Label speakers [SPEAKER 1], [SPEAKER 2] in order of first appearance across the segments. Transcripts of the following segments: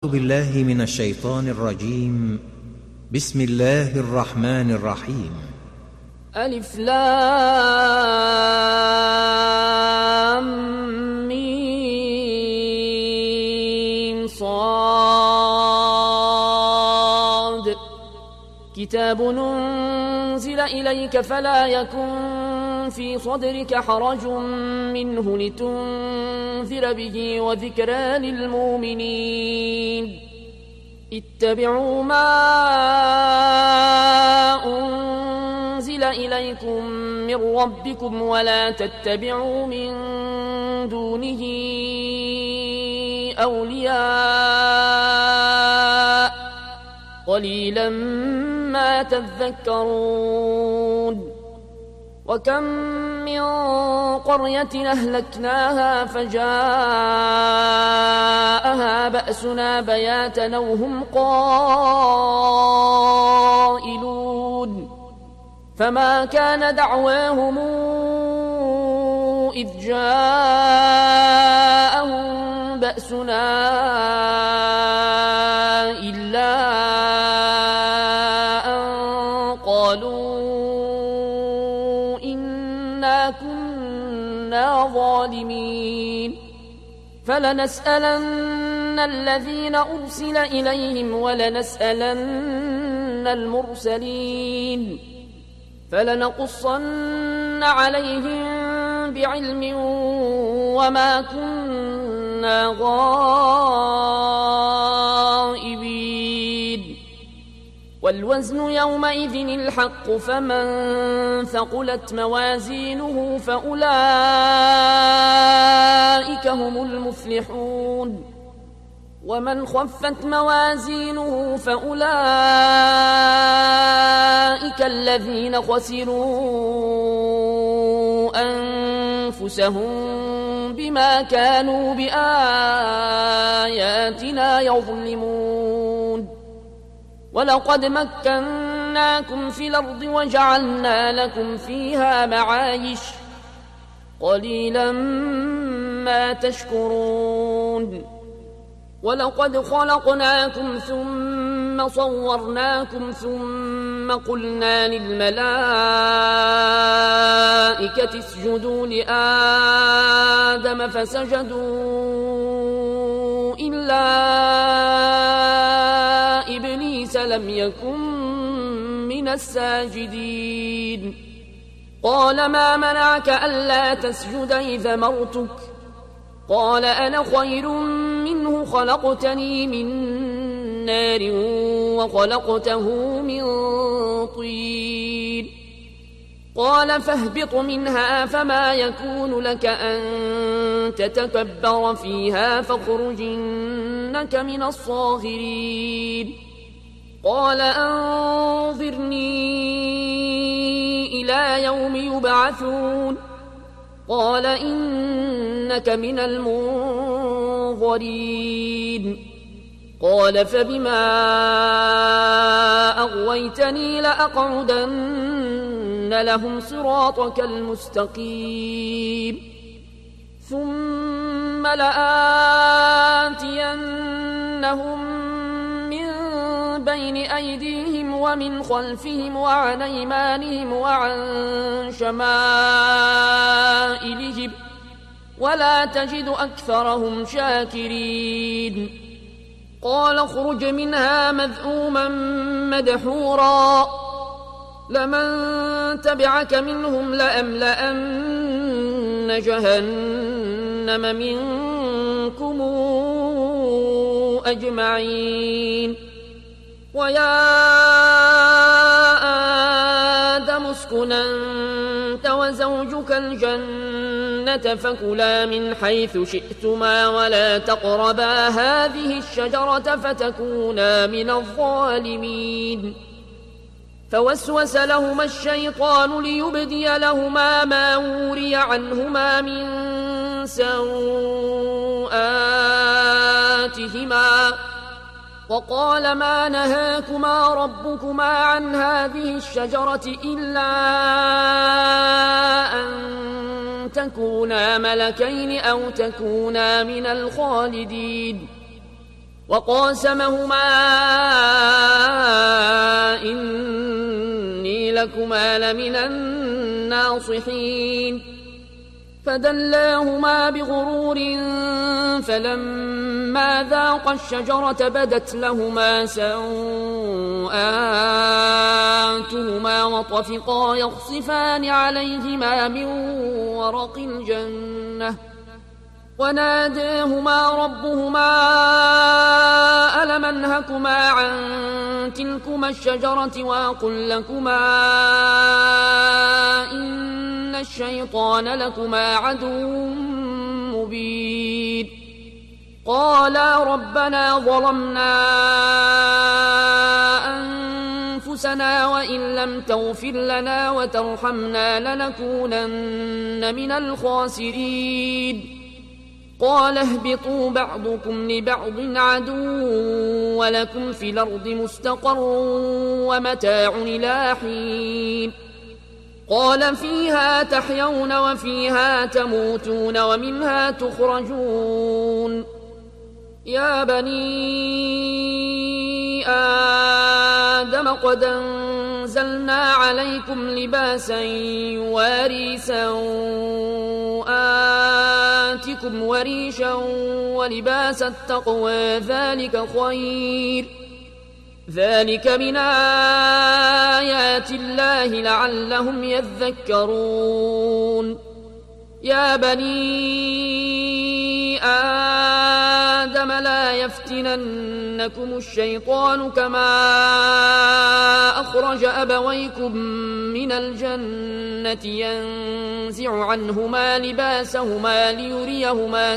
[SPEAKER 1] أعوذ بالله من الشيطان الرجيم. بسم الله الرحمن الرحيم.
[SPEAKER 2] ألف لام ميم صاد كتاب أنزل إليك فلا يكن في صدرك حرج منه لتنذر به وذكرى للمؤمنين. اتبعوا ما أنزل إليكم من ربكم ولا تتبعوا من دونه أولياء قليلا ما تذكرون. وكم من قرية أهلكناها فجاءها بأسنا بياتا وهم قائلون فما كان دعواهم إذ جاءهم بأسنا إلا أن قالوا كنا ظالمين. فلنسألن الذين أرسل إليهم ولنسألن المرسلين فلنقصن عليهم بعلم وما كنا غائبين. والوزن يومئذ الحق فمن ثقلت موازينه فأولئك هم المفلحون ومن خفت موازينه فأولئك الذين خسروا أنفسهم بما كانوا بآياتنا يظلمون. ولقد مكناكم في الأرض وجعلنا لكم فيها معايش قليلا ما تشكرون. ولقد خلقناكم ثم صورناكم ثم قلنا للملائكة اسجدوا لآدم فسجدوا إلا إبليس لم يكن من الساجدين. قال ما منعك ألا تسجد إذا أمرتك؟ قال أنا خير منه خلقتني من نار وخلقته من طين. قال فاهبط منها فما يكون لك أن تتكبر فيها فاخرج إنك من الصاغرين. قال أنظرني إلى يوم يبعثون. قال إنك من المنظرين. قال فبما أغويتني لأقعدن لهم صراطك المستقيم ثم لآتينهم من بين أيديهم ومن خلفهم وعن أيمانهم وعن شمائلهم ولا تجد أكثرهم شاكرين. قال اخرج منها مذءوما مدحورا لمن تبعك منهم لأملأن جهنم منكم أجمعين. ويا آدم اسكن أنت وزوجك الجنة فكلا من حيث شئتما ولا تقربا هذه الشجرة فتكونا من الظالمين. فوسوس لهما الشيطان ليبدي لهما ما وري عنهما من سوآتهما وقال ما نهاكما ربكما عن هذه الشجرة إلا أن تكونا ملكين أو تكونا من الخالدين وقاسمهما إني لكما لمن الناصحين فدلاهما بغرور فلما ذاقا الشجرة بدت لهما سوآتهما وطفقا يخصفان عليهما من ورق الجنة وناداهما ربهما ألم أنهكما عن تلكما الشجرة وأقل لكما إن الشيطان لكما عدو مبين قالا ربنا ظلمنا أنفسنا وإن لم تغفر لنا وترحمنا لنكونن من الخاسرين قال اهبطوا بعضكم لبعض عدو ولكم في الأرض مستقر ومتاع إلى حين قال فيها تحيون وفيها تموتون ومنها تخرجون يا بني آدم قد أنزلنا عليكم لباسا يواري سوآتكم وريشا ولباس التقوى ذلك خير ذلك من آيات الله لعلهم يذكرون يا بني آدم لا يفتننكم الشيطان كما أخرج أبويكم من الجنة ينزع عنهما لباسهما ليريهما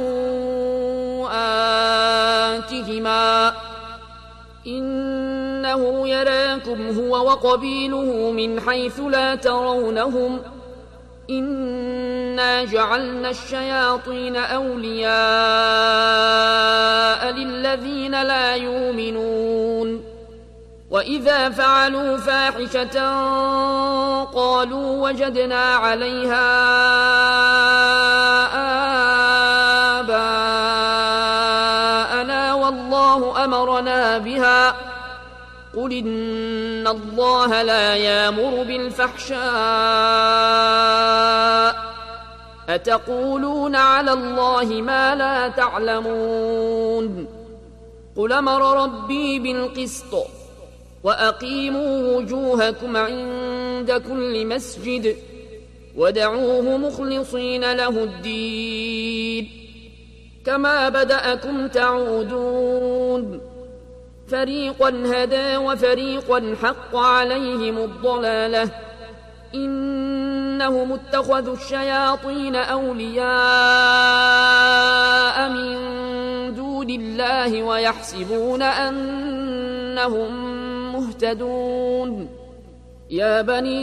[SPEAKER 2] سوآتهما إنه يراكم هو وقبيله من حيث لا ترونهم إنا جعلنا الشياطين أولياء للذين لا يؤمنون وإذا فعلوا فاحشة قالوا وجدنا عليها آباءنا والله أمرنا بها قل إن الله لا يأمر بالفحشاء أتقولون على الله ما لا تعلمون قل أمر ربي بالقسط وأقيموا وجوهكم عند كل مسجد ودعوه مخلصين له الدين كما بدأكم تعودون فريقا هدى وفريقا حق عليهم الضلالة إنهم اتخذوا الشياطين أولياء من دون الله ويحسبون أنهم مهتدون يا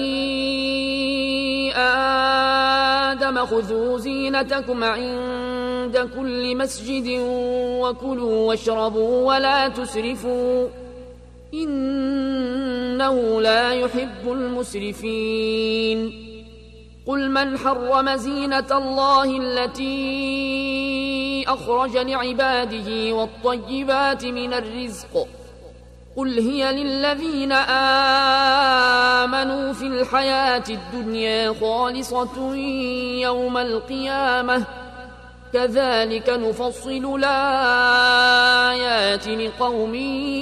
[SPEAKER 2] بني آدم خذوا زينتكم عند كل مسجد وكلوا واشربوا ولا تسرفوا إنه لا يحب المسرفين قل من حرم زينة الله التي أخرج لعباده والطيبات من الرزق قل هي للذين آمنوا في الحياة الدنيا خالصة يوم القيامة كذلك نفصل الآيات لقوم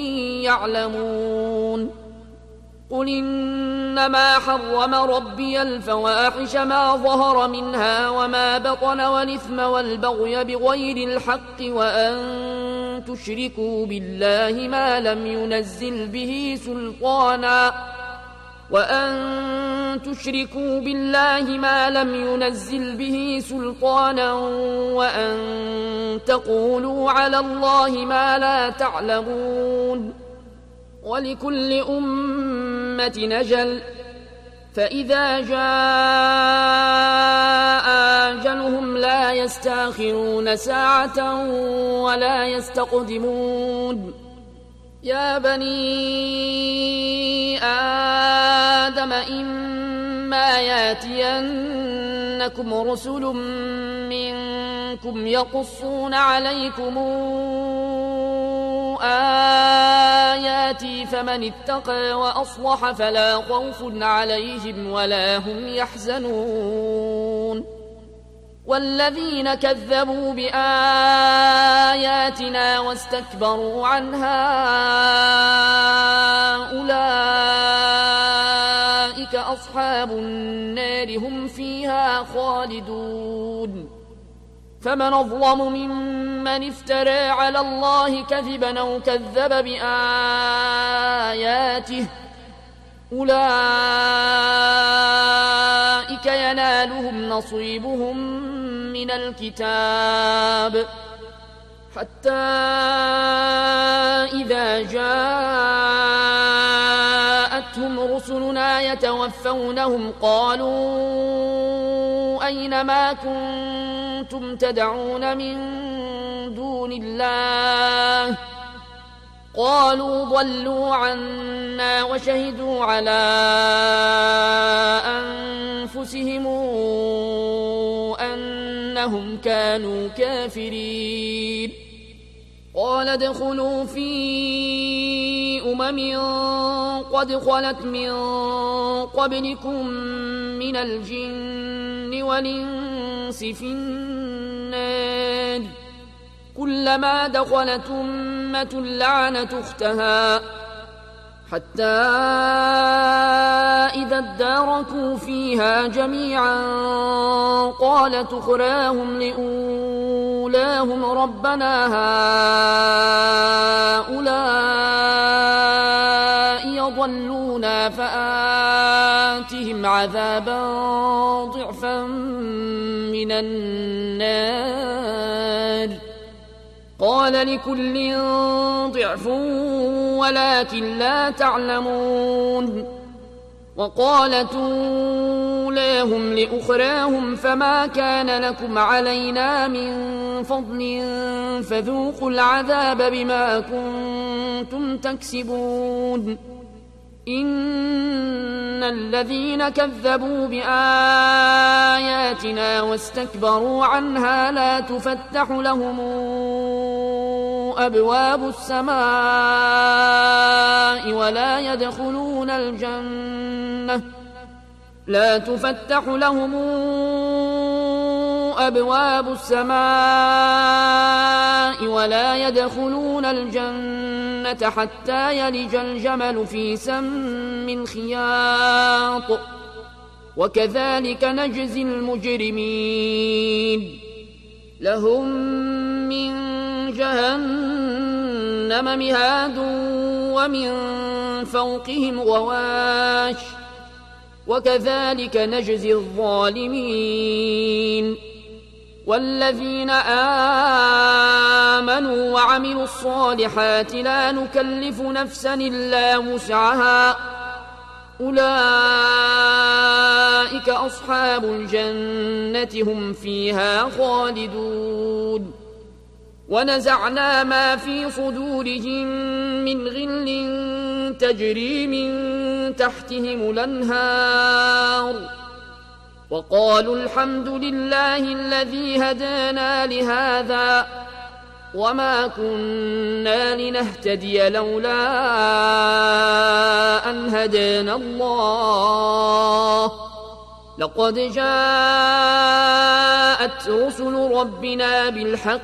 [SPEAKER 2] يعلمون قل إنما حرم ربي الفواحش ما ظهر منها وما بطن والإثم والبغي بغير الحق وأن تشركوا بالله ما لم ينزل به سلطانا وأن تقولوا على الله ما لا تعلمون ولكل أمة نجل فإذا جاء أجلهم لا يستأخرون ساعة ولا يستقدمون يا بني آدم إما ياتينكم رسل منكم يقصون عليكم آياتي فمن اتقى وأصلح فلا خوف عليهم ولا هم يحزنون والذين كذبوا بآياتنا واستكبروا عنها أولئك أصحاب النار هم فيها خالدون فمن أظلم ممن افترى على الله كذبا أو كذب بآياته أولئك ينالهم نصيبهم من الكتاب حتى إذا جاءتهم رسلنا يتوفونهم قالوا أين ما كنتم تدعون من دون الله قالوا ضلوا عنا وشهدوا على أنفسهم أنهم كانوا كافرين قال ادخلوا في قد خلت من قبلكم من الجن والإنس في النار كلما دخلت أمة لعنت أختها حتى إذا اداركوا فيها جميعا قالت أخراهم لأولاهم ربنا هؤلاء يضلونا فآتهم عذابا ضعفا من النار قال لكل ضعف ولكن لا تعلمون وقالت أولاهم لأخراهم فما كان لكم علينا من فضل فذوقوا العذاب بما كنتم تكسبون إن الذين كذبوا بآياتنا واستكبروا عنها لا تفتح لهم أبواب السماء لا تفتح لهم أبواب السماء ولا يدخلون الجنة حتى يلج الجمل في سم الخياط وكذلك نجزي المجرمين لهم من جهنم مهاد ومن فوقهم غواش وكذلك نجزي الظالمين والذين آمنوا وعملوا الصالحات لا نكلف نفسا إلا وسعها أولئك أصحاب الجنة هم فيها خالدون ونزعنا ما في صدورهم من غل تجري من تحتهم الأنهار وقالوا الحمد لله الذي هدانا لهذا وما كنا لنهتدي لولا أن هدانا الله لقد جاءت رسل ربنا بالحق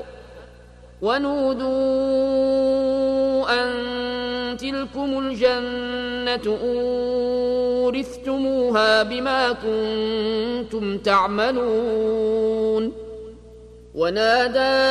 [SPEAKER 2] ونودوا أن تلكم الجنة أورثتموها بما كنتم تعملون ونادى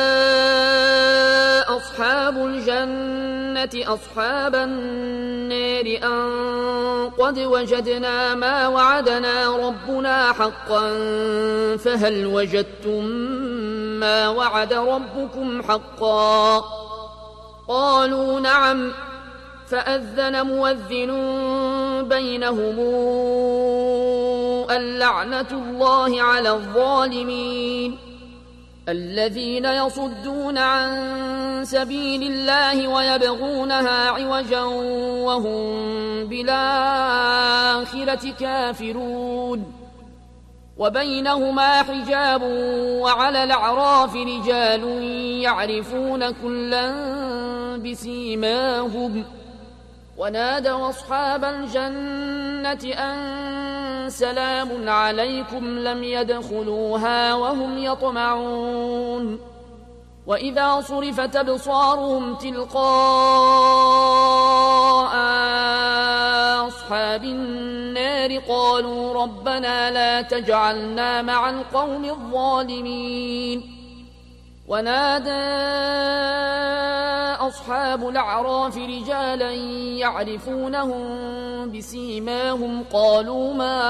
[SPEAKER 2] أصحاب الجنة أصحاب النار أن قد وجدنا ما وعدنا ربنا حقا فهل وجدتم ما وعد ربكم حقا قالوا نعم فأذن مؤذن بينهم اللعنة الله على الظالمين الذين يصدون عن سبيل الله ويبغونها عوجا وهم بالآخرة كافرون وبينهما حجاب وعلى الأعراف رجال يعرفون كلا بسيماهم ونادوا أصحاب الجنة أن سلام عليكم لم يدخلوها وهم يطمعون وإذا صرفت أبصارهم تلقاء أصحاب النار قالوا ربنا لا تجعلنا مع القوم الظالمين ونادى أصحاب الأعراف رجالا يعرفونهم بسيماهم قالوا ما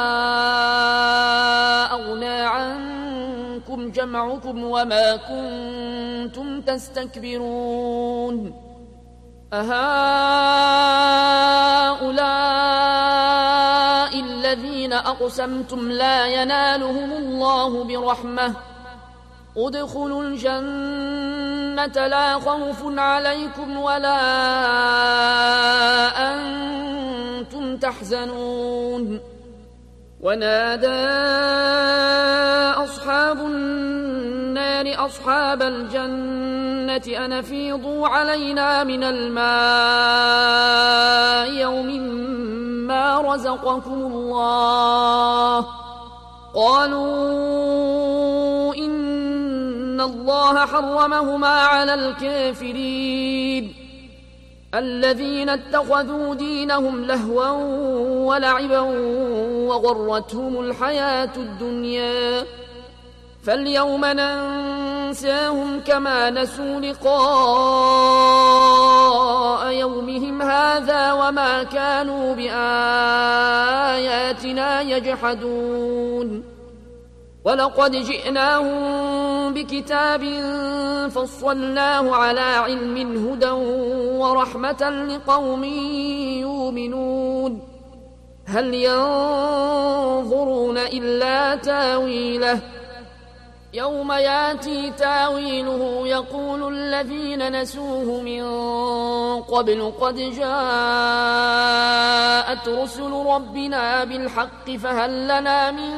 [SPEAKER 2] أغنى عنكم جمعكم وما كنتم تستكبرون أهؤلاء الذين أقسمتم لا ينالهم الله برحمة ادخلوا الجنة لا خوف عليكم ولا أنتم تحزنون ونادى أصحاب النار أصحاب الجنة أن أفيضوا علينا من الماء يوم ما رزقكم الله قالوا إن الله حرمهما على الكافرين الذين اتخذوا دينهم لهوا ولعبا وغرتهم الحياة الدنيا فاليوم ننساهم كما نسوا لقاء يومهم هذا وما كانوا بآياتنا يجحدون ولقد جئناهم بكتاب فصلناه على علم هدى ورحمة لقوم يؤمنون هل ينظرون إلا تاويله يوم ياتي تاويله يقول الذين نسوه من قبل قد جاءت رسل ربنا بالحق فهل لنا من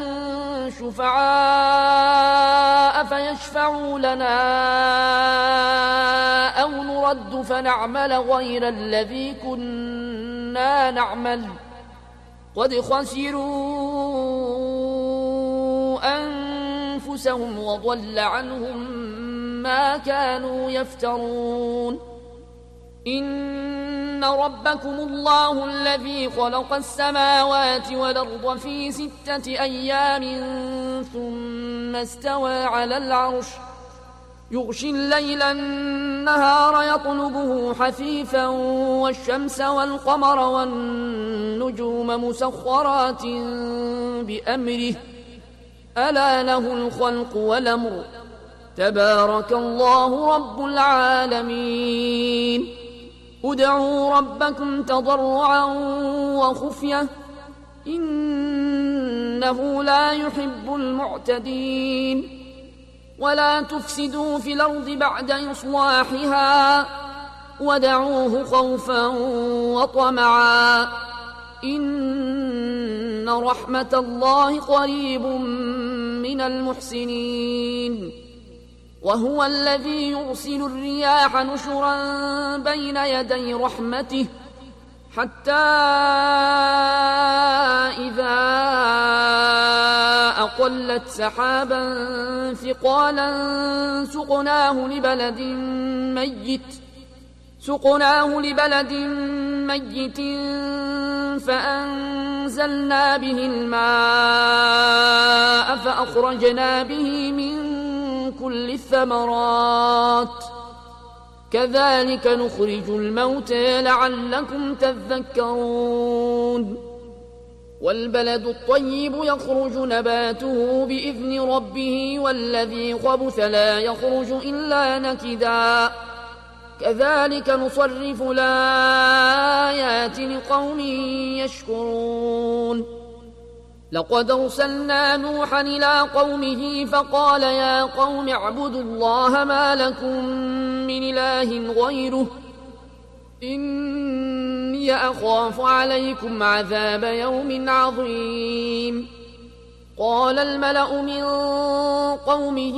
[SPEAKER 2] شفعاء فيشفعوا لنا أو نرد فنعمل غير الذي كنا نعمل قد خسروا أنفسهم وضل عنهم ما كانوا يفترون إن ربكم الله الذي خلق السماوات والأرض في 6 أيام ثم استوى على العرش يغشي الليل النهار يطلبه حثيثا والشمس والقمر والنجوم مسخرات بأمره ألا له الخلق والأمر تبارك الله رب العالمين ادعوا ربكم تضرعا وخفية إنه لا يحب المعتدين ولا تفسدوا في الأرض بعد إصلاحها ودعوه خوفا وطمعا إن رحمة الله قريب من المحسنين وهو الذي يرسل الرياح نشرا بين يدي رحمته حتى إذا أقلت سحابا ثقالا سقناه لبلد ميت فأنزلنا به الماء فأخرجنا به من كل الثمرات كذلك نخرج الموتى لعلكم تذكرون والبلد الطيب يخرج نباته بإذن ربه والذي خبث لا يخرج إلا نكدا كذلك نصرف الآيات لقوم يشكرون لقد أرسلنا نوحا إلى قومه فقال يا قوم اعبدوا الله ما لكم من إله غيره إني أخاف عليكم عذاب يوم عظيم قال الملأ من قومه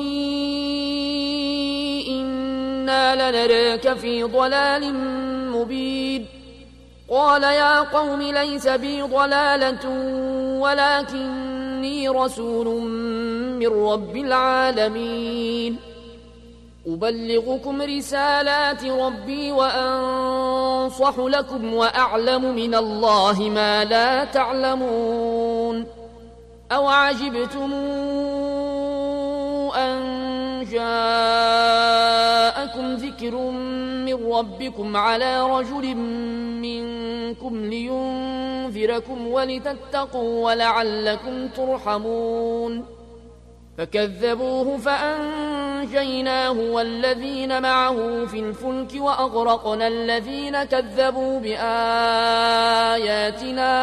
[SPEAKER 2] إنا لنراك في ضلال مبين قال يا قوم ليس بي ضلالة ولكني رسول من رب العالمين أبلغكم رسالات ربي وأنصح لكم وأعلم من الله ما لا تعلمون أو عجبتم أن جاءكم ذكر من ربكم على رجل منكم لينذركم ولتتقوا ولعلكم ترحمون فكذبوه فأنجيناه والذين معه في الفلك وأغرقنا الذين كذبوا بآياتنا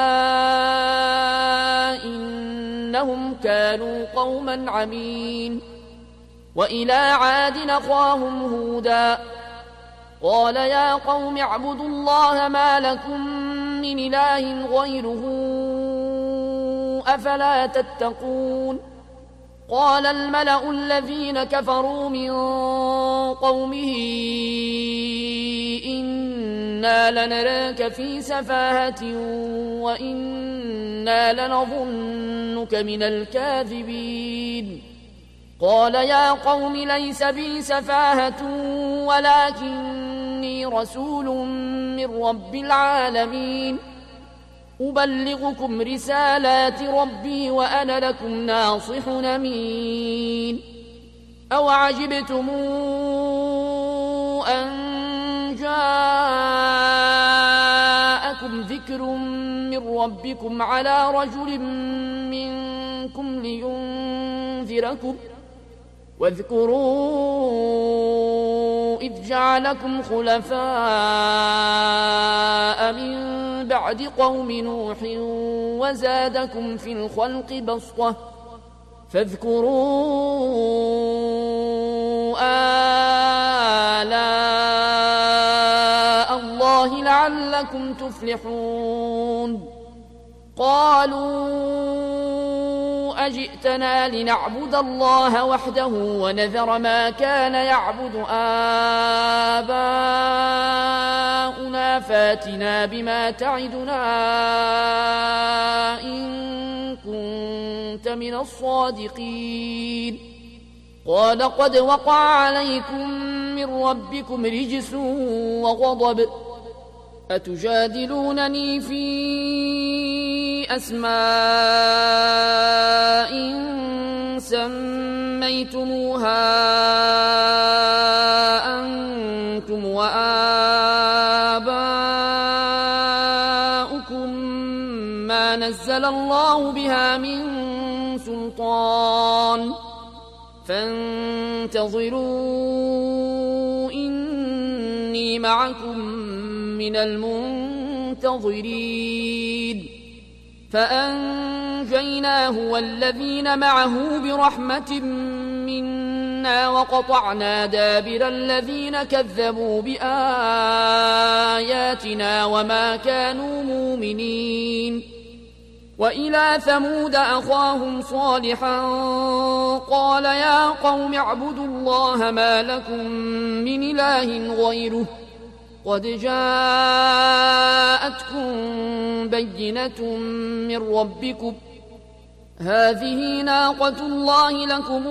[SPEAKER 2] إنهم كانوا قوما عمين وإلى عاد أخاهم هودا قال يا قوم اعبدوا الله ما لكم من إله غيره أفلا تتقون قال الملأ الذين كفروا من قومه إنا لنراك في سفاهة وإنا لنظنك من الكاذبين قال يا قوم ليس بي سفاهة ولكني رسول من رب العالمين أبلغكم رسالات ربي وأنا لكم ناصح أمين أو عجبتم أن جاءكم ذكر من ربكم على رجل منكم لينذركم واذكروا إذ جعلكم خلفاء من بعد قوم نوح وزادكم في الخلق بسطة فاذكروا آلاء الله لعلكم تفلحون قالوا أجئتنا لنعبد الله وحده ونذر ما كان يعبد آباؤنا فاتنا بما تعدنا إن كنت من الصادقين قال قد وقع عليكم من ربكم رجس وغضب أتجادلونني في أسماء سميتموها أنتم وآباؤكم ما نزل الله بها من سلطان فانتظروا إني معكم من المنتظرين فأنجيناه والذين معه برحمة منا وقطعنا دابر الذين كذبوا بآياتنا وما كانوا مؤمنين وإلى ثمود أخاهم صالحا قال يا قوم اعبدوا الله ما لكم من إله غيره قد جاءتكم بينة من ربكم هذه ناقة الله لكم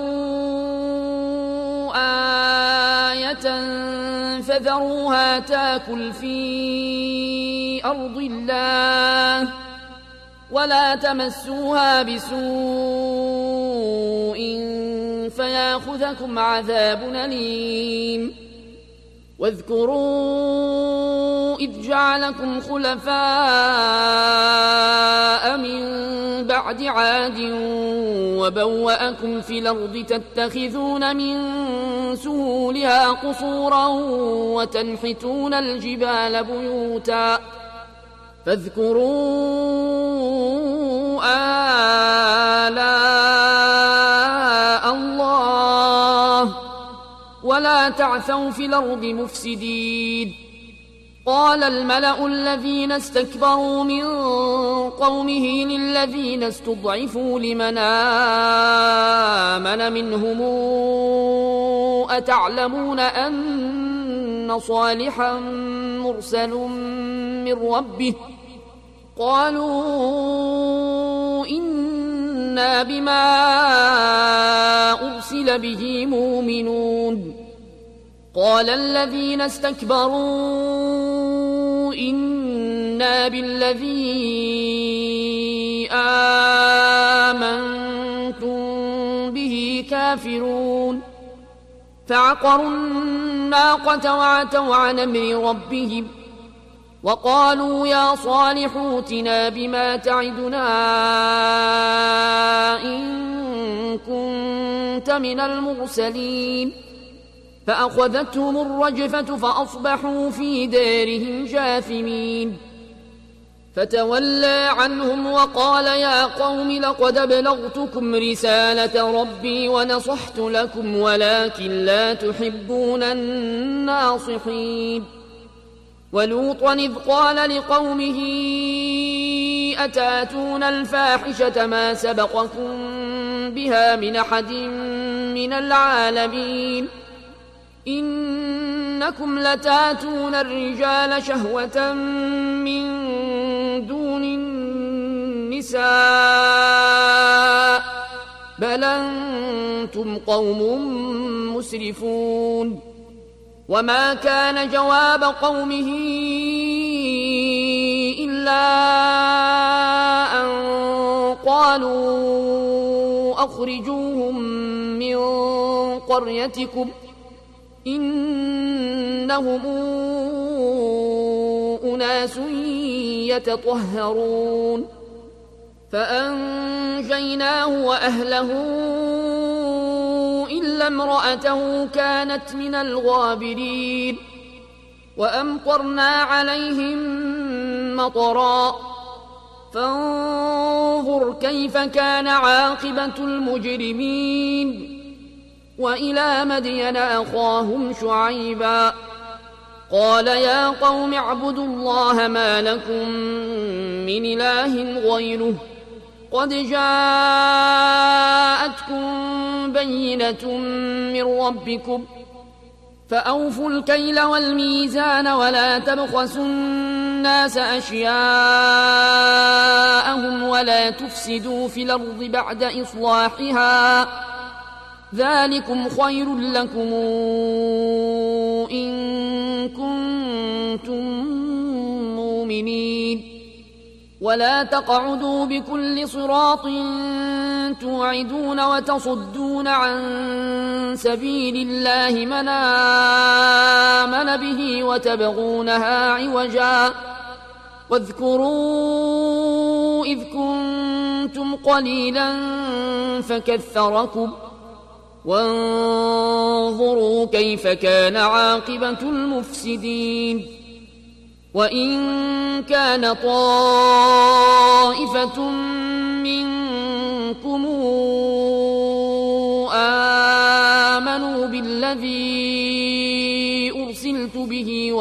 [SPEAKER 2] آية فذروها تاكل في أرض الله ولا تمسوها بسوء فياخذكم عذاب أليم واذكروا إذ جعلكم خلفاء من بعد عاد وبوأكم في الأرض تتخذون من سهولها قصورا وتنحتون الجبال بيوتا فاذكروا آلاء الله ولا تعثوا في الأرض مفسدين قال الملأ الذين استكبروا من قومه للذين استضعفوا لمن آمن منهم أتعلمون أن صالحا مرسل من ربه قالوا إنا بما أرسل به مؤمنون قال الذين استكبروا إنا بالذي آمنتم به كافرون فعقروا الناقة وعتوا عن أمر ربهم وقالوا يا صالح ائتنا بما تعدنا إن كنت من المرسلين فأخذتهم الرجفة فأصبحوا في دارهم جاثمين فتولى عنهم وقال يا قوم لقد أبلغتكم رسالة ربي ونصحت لكم ولكن لا تحبون الناصحين ولوطا إذ قال لقومه أتاتون الفاحشة ما سبقكم بها من أحد من العالمين إنكم لتاتون الرجال شهوة من دون النساء بل أنتم قوم مسرفون وما كان جواب قومه إلا أن قالوا أخرجوهم من قريتكم إنهم أناس يتطهرون فأنجيناه وأهله إلا امرأته كانت من الغابرين وأمطرنا عليهم مطرا فانظر كيف كان عاقبة المجرمين وإلى مدين أخاهم شعيبا قال يا قوم اعبدوا الله ما لكم من إله غيره قد جاءتكم بينة من ربكم فأوفوا الكيل والميزان ولا تبخسوا الناس أشياءهم ولا تفسدوا في الأرض بعد إصلاحها ذلكم خير لكم إن كنتم مؤمنين ولا تقعدوا بكل صراط توعدون وتصدون عن سبيل الله من آمن به وتبغونها عوجا واذكروا إذ كنتم قليلا فكثركم وانظروا كيف كان عاقبة المفسدين وإن كان طائفة منكم آمنوا بالذي أرسلت به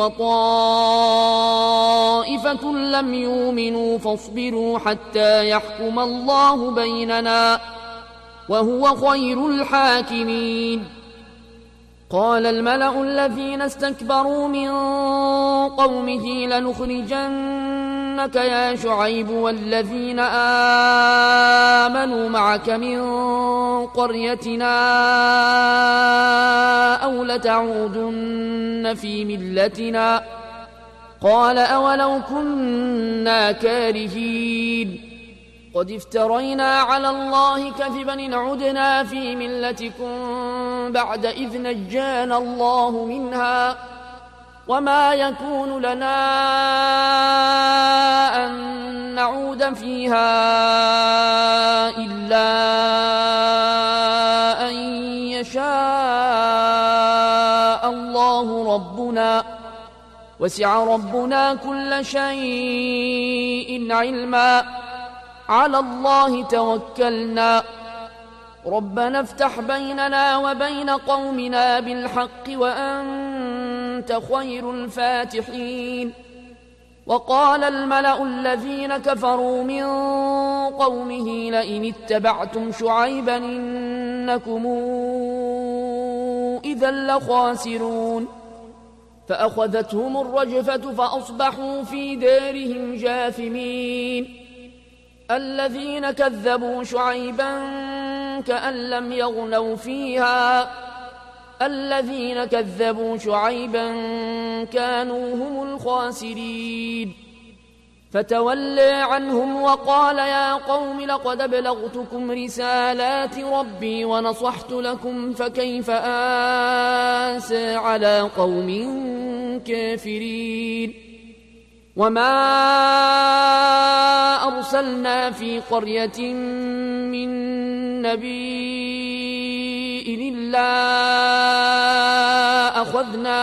[SPEAKER 2] وطائفة لم يؤمنوا فاصبروا حتى يحكم الله بيننا وهو خير الحاكمين قال الملأ الذين استكبروا من قومه لنخرجنك يا شعيب والذين آمنوا معك من قريتنا أو لتعودن في ملتنا قال أولو كنا كارهين قد افترينا على الله كذبا إن عدنا في ملتكم بعد إذ نجانا الله منها وما يكون لنا أن نعود فيها إلا أن يشاء الله ربنا وسع ربنا كل شيء علما على الله توكلنا ربنا افتح بيننا وبين قومنا بالحق وأنت وأنت خير الفاتحين. وقال الملأ الذين كفروا من قومه لئن اتبعتم شعيبا إنكم إذا لخاسرون. فأخذتهم الرجفة فأصبحوا في دارهم جاثمين. الذين كذبوا شعيبا كأن لم يغنوا فيها الذين كذبوا شعيبا كانوا هم الخاسرين. فتولى عنهم وقال يا قوم لقد أبلغتكم رسالات ربي ونصحت لكم فكيف آسى على قوم كافرين. وما أرسلنا في قرية من نبي إلا أخذنا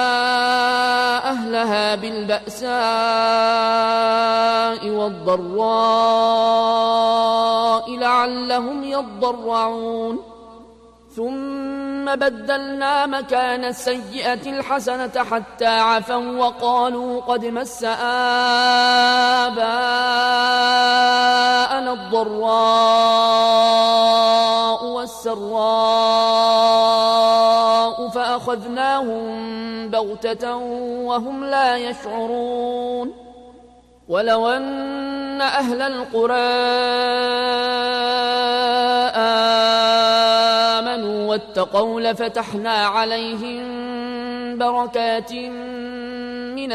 [SPEAKER 2] أهلها بالبأساء والضراء لعلهم يضرعون. ثم بدلنا مكان السيئة الحسنة حتى عفوا وقالوا قد مس آباءنا الضراء والسراء فأخذناهم بغتة وهم لا يشعرون. ولو أن أهل القرى آمنوا واتقوا لفتحنا عليهم بركات من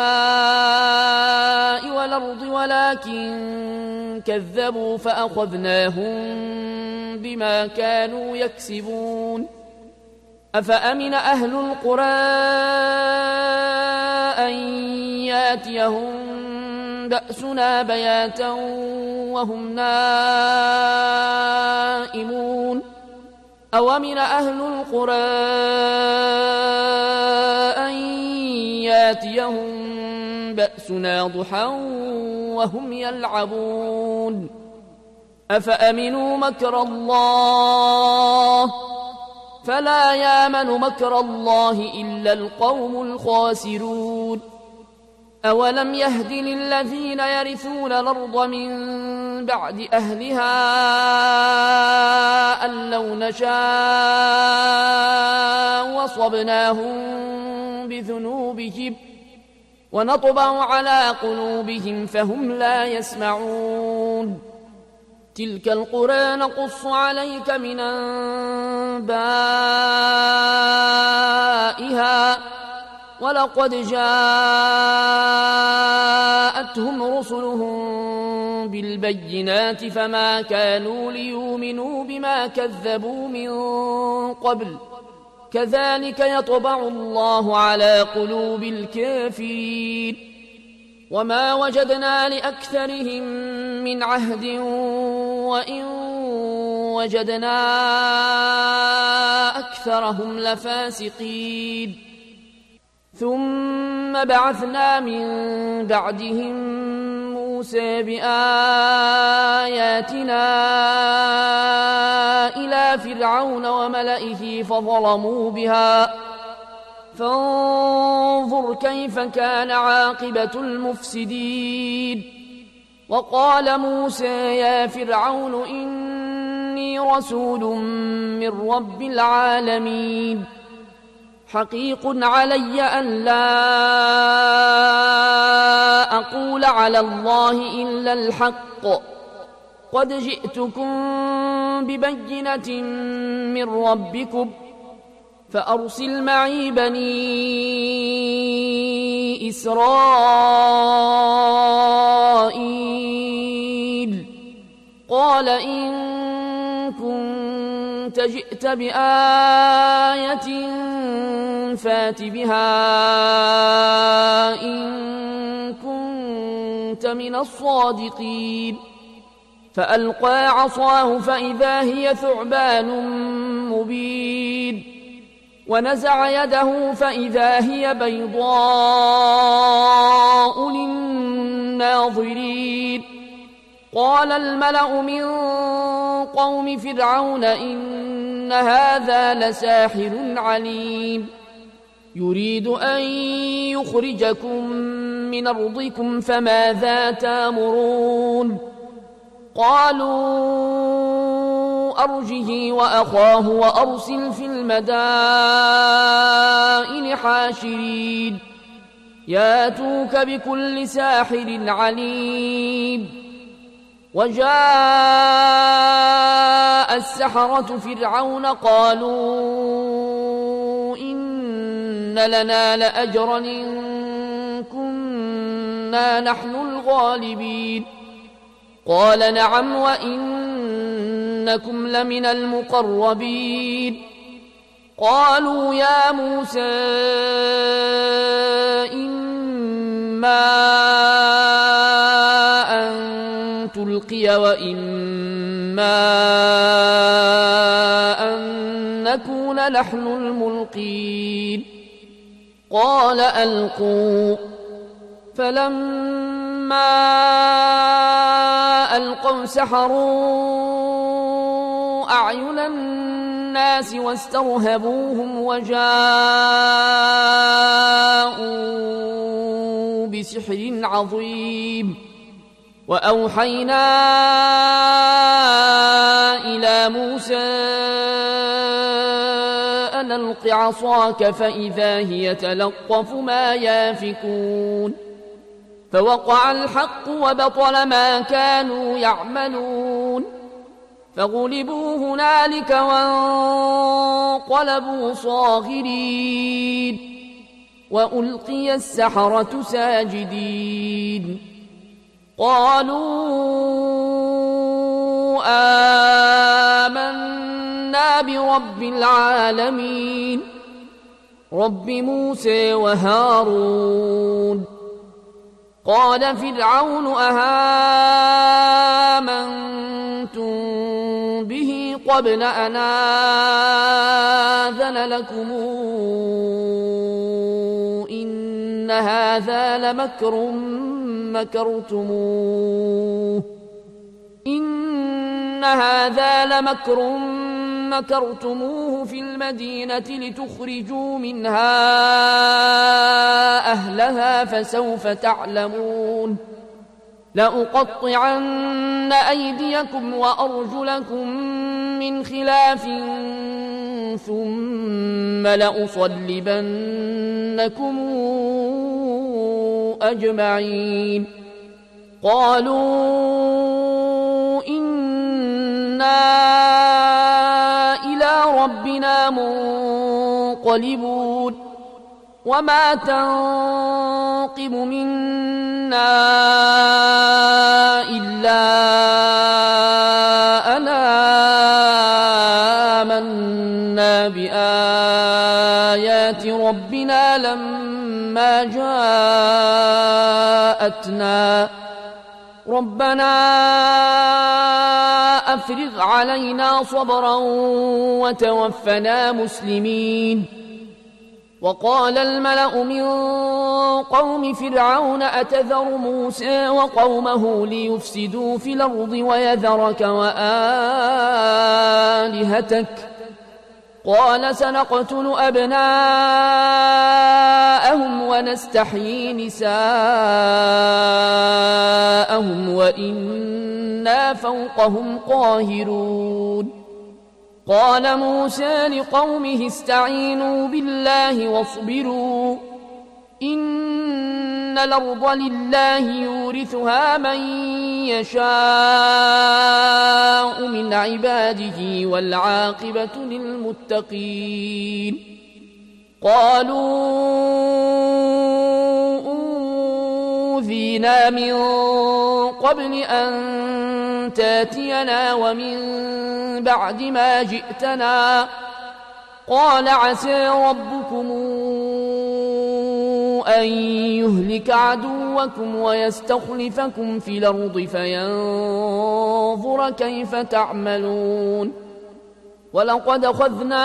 [SPEAKER 2] السماء والأرض ولكن كذبوا فأخذناهم بما كانوا يكسبون. أفأمن أهل القرى أن ياتيهم بأسنا بياتا وهم نائمون. أومن أهل القرى أن ياتيهم بأسنا ضحى وهم يلعبون. أفأمنوا مكر الله فلا يامن مكر الله إلا القوم الخاسرون. أولم يهد للذين يرثون الأرض من بعد أهلها أن لو نشاء وصبناهم بذنوبهم ونطبع على قلوبهم فهم لا يسمعون. تلك القرى نقص عليك من أنبائها ولقد جاءتهم رسلهم بالبينات فما كانوا ليؤمنوا بما كذبوا من قبل كذلك يطبع الله على قلوب الكافرين. وما وجدنا لأكثرهم من عهد وإن وجدنا أكثرهم لفاسقين. ثم بعثنا من بعدهم موسى بآياتنا إلى فرعون وملئه فظلموا بها فانظر كيف كان عاقبة المفسدين. وقال موسى يا فرعون إني رسول من رب العالمين حقيق علي أن لا أقول على الله إلا الحق قد جئتكم ببينة من ربكم فأرسل معي بني إسرائيل. قال إن كنت جئت بآية فات بها إن كنت من الصادقين. فألقى عصاه فإذا هي ثعبان مبين ونزع يده فإذا هي بيضاء للناظرين. قال الملأ من قوم فرعون إن هذا لساحر عليم يريد أن يخرجكم من أرضكم فماذا تأمرون قالوا أرجه وأخاه وأرسل في المدائن حاشرين ياتوك بكل ساحر عليم وجاء السحرة فرعون قالوا إن لنا لأجرا إن كنا نحن الغالبين قال نعم وإنكم لمن المقربين قالوا يا موسى إما أن تلقي وإما أن نكون نحن الملقين قال ألقوا فلما ألقوا سحروا أعين الناس واسترهبوهم وجاءوا بسحر عظيم وأوحينا إلى موسى أن ألق عصاك فإذا هي تلقف ما يافكون فوقع الحق وبطل ما كانوا يعملون فغلبوا هنالك وانقلبوا صاغرين وألقي السحرة ساجدين قالوا آمنا برب العالمين رب موسى وهارون قال فرعون أهامنتم به قبل أن آذن لكم إن هذا لمكر مكرتموه في المدينة لتخرجوا منها أهلها فسوف تعلمون لأقطعن أيديكم وأرجلكم من خلاف ثم لأصلبنكم أجمعين قالوا إنا إلى ربنا منقلبون وما تنقم منا إلا أن آمنا بآيات ربنا لما جاءتنا ربنا أفرغ علينا صبرا وتوفنا مسلمين وقال الملأ من قوم فرعون أتذر موسى وقومه ليفسدوا في الأرض ويذرك وآلهتك قال سنقتل أبناءهم ونستحيي نساءهم وإنا فوقهم قاهرون قال موسى لقومه استعينوا بالله واصبروا إن الأرض لله يورثها من يشاء من عباده والعاقبة للمتقين قالوا أوذينا من قبل أن تاتينا ومن بعد ما جئتنا قال عسى ربكم أن يهلك عدوكم ويستخلفكم في الأرض فينظر كيف تعملون ولقد أخذنا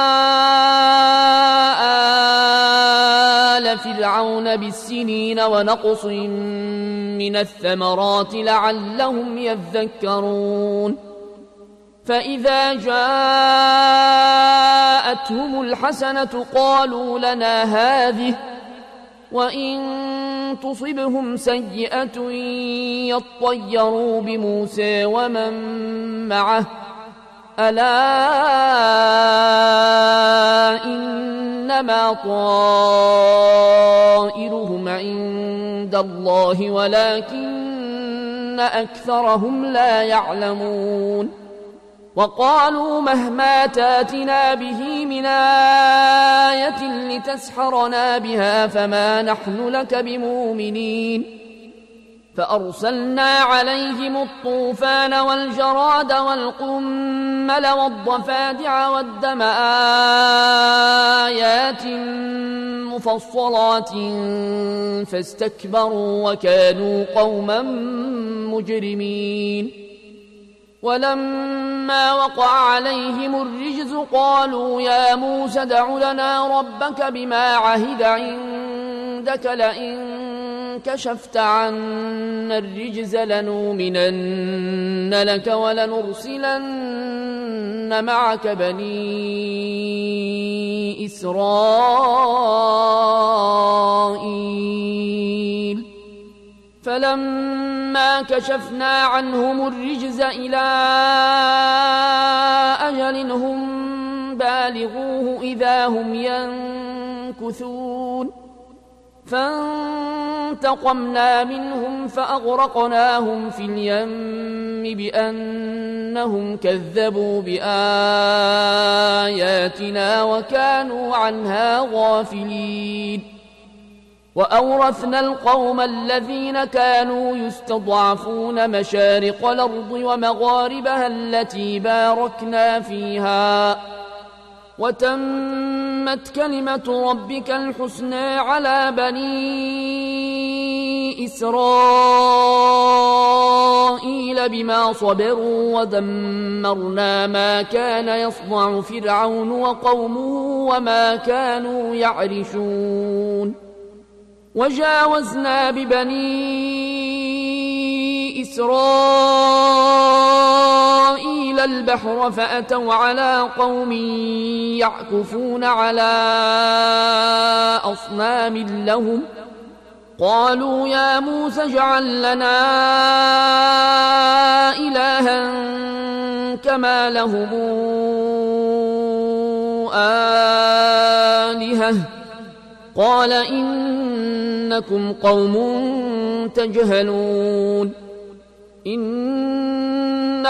[SPEAKER 2] آل فرعون بالسنين ونقص من الثمرات لعلهم يذكرون فإذا جاءتهم الحسنة قالوا لنا هذه، وإن تصبهم سيئة يطيروا بموسى ومن معه، ألا إنما طائرهم عند الله ولكن أكثرهم لا يعلمون. وقالوا مهما تاتنا به من آية لتسحرنا بها فما نحن لك بمؤمنين. فأرسلنا عليهم الطوفان والجراد والقمل والضفادع والدم آيات مفصلات فاستكبروا وكانوا قوما مجرمين. ولما وقع عليهم الرجز قالوا يا موسى ادع لنا ربك بما عهد عندك لئن كشفت عنا الرجز لنؤمنن لك ولنرسلن معك بني إسرائيل. فلما كشفنا عنهم الرجز إلى أجل هم بالغوه إذا هم ينكثون. فانتقمنا منهم فأغرقناهم في اليم بأنهم كذبوا بآياتنا وكانوا عنها غافلين. وأورثنا القوم الذين كانوا يستضعفون مشارق الأرض ومغاربها التي باركنا فيها، وتمت كلمة ربك الحسنى على بني إسرائيل بما صبروا ودمرنا ما كان يصنع فرعون وقومه وما كانوا يعرشون. وجاوزنا ببني إسرائيل البحر فأتوا على قوم يعكفون على أصنام لهم قالوا يا موسى اجعل لنا إلها كما لهم آلهة قال إنكم قوم تجهلون. إن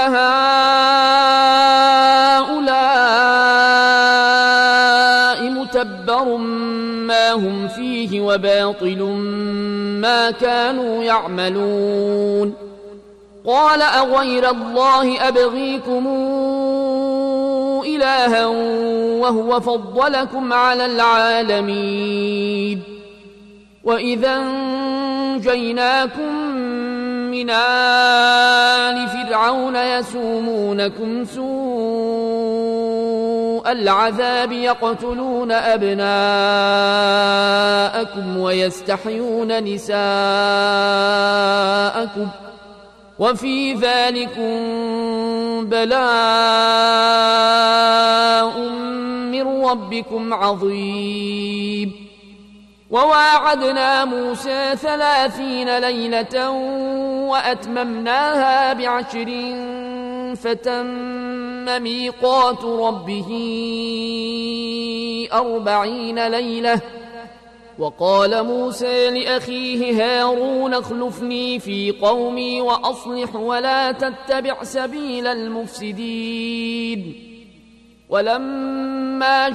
[SPEAKER 2] هؤلاء متبر ما هم فيه وباطل ما كانوا يعملون. قال أغير الله أبغيكم إلها وهو فضلكم على العالمين. وإذا انجيناكم من آل فرعون يسومونكم سوء العذاب يقتلون أبناءكم ويستحيون نساءكم وفي ذلكم بلاء من ربكم عظيم. وواعدنا موسى 30 ليلة وأتممناها ب10 فتم ميقات ربه 40 ليلة. وقال موسى لأخيه هارون اخلفني في قومي وأصلح ولا تتبع سبيل المفسدين. ولما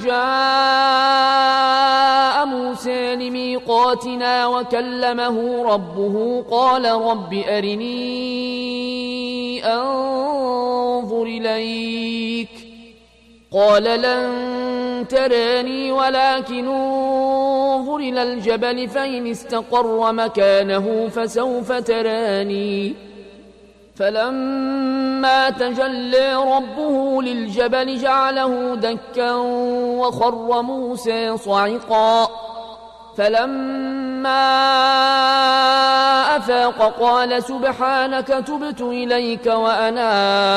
[SPEAKER 2] جاء موسى لميقاتنا وكلمه ربه قال رب أرني أنظر إليك قال لن تراني ولكن انظر إلى الجبل فإن استقر مكانه فسوف تراني. فلما تجلى ربه للجبل جعله دكا وخر موسى صعقا. فلما أفاق قال سبحانك تبت إليك وأنا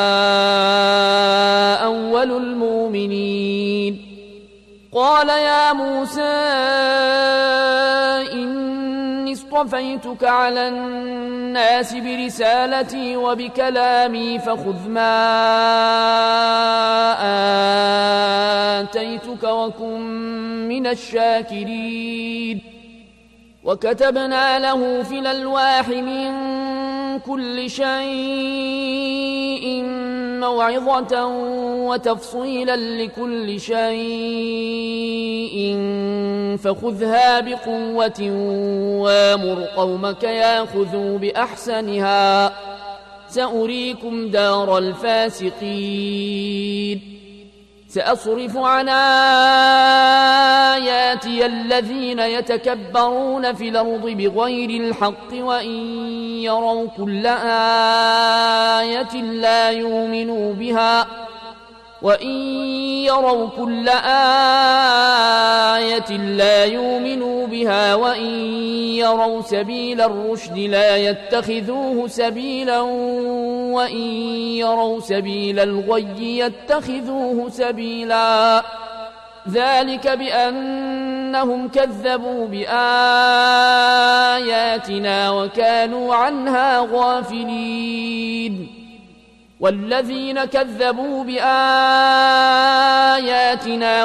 [SPEAKER 2] أول المؤمنين. قال يا موسى إني اصطفيتك على الناس برسالتي وبكلامي فخذ ما آتيتك وكن من الشاكرين. وكتبنا له في الألواح من كل شيء موعظة وتفصيلا لكل شيء فخذها بقوة وامر قومك ياخذوا بأحسنها سأريكم دار الفاسقين. سأصرف عن آياتي الذين يتكبرون في الأرض بغير الحق وإن يروا كل آية لا يؤمنوا بها وإن يروا سبيل الرشد لا يتخذوه سبيلا وإن يروا سبيل الغي يتخذوه سبيلا. ذلك بأنهم كذبوا بآياتنا وكانوا عنها غافلين. والذين كذبوا بآياتنا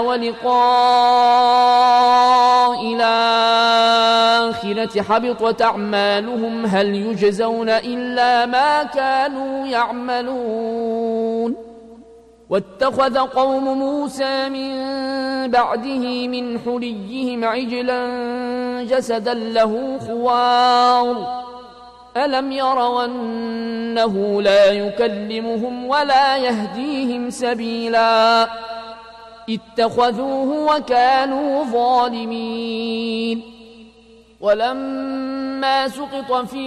[SPEAKER 2] ولقاء الآخرة حبطت أعمالهم هل يجزون إلا ما كانوا يعملون. واتخذ قوم موسى من بعده من حليهم عجلا جسدا له خوار ألم يروا أنه لا يكلمهم ولا يهديهم سبيلا اتخذوه وكانوا ظالمين. ولما سقط في